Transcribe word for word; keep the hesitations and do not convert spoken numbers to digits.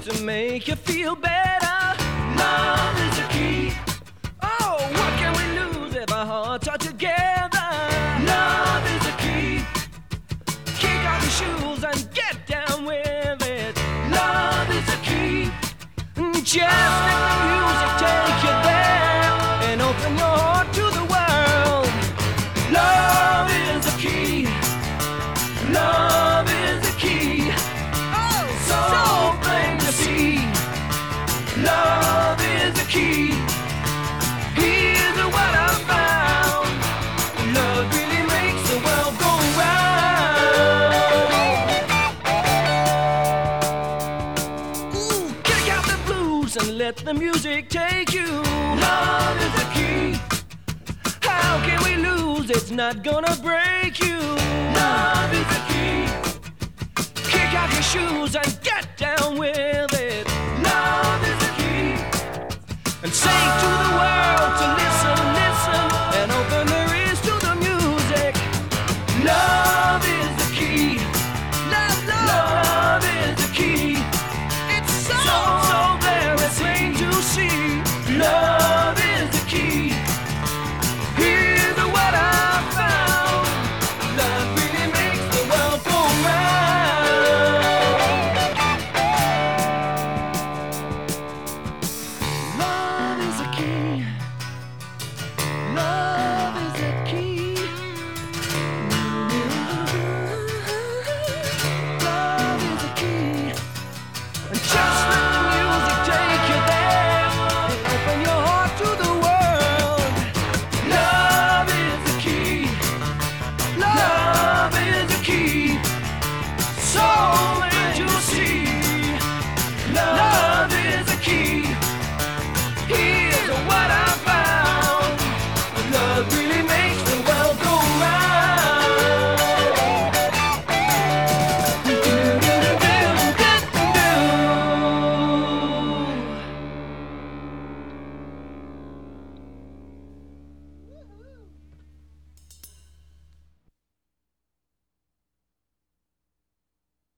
to make you feel better. Love is the key. Oh, what can we lose if our hearts are together? Love is the key. Kick off your shoes and get down with it. Love is the key. Just let the music take you there and open your heart to the world. Love is the key. Love is the key. Oh, so, so plain to see. Love is the key. Here's what I found. Love really makes the world go round. Ooh, kick out the blues and let the music take you. Love is the key. How can we lose? It's not gonna break you. Love is the key. Kick off your shoes and get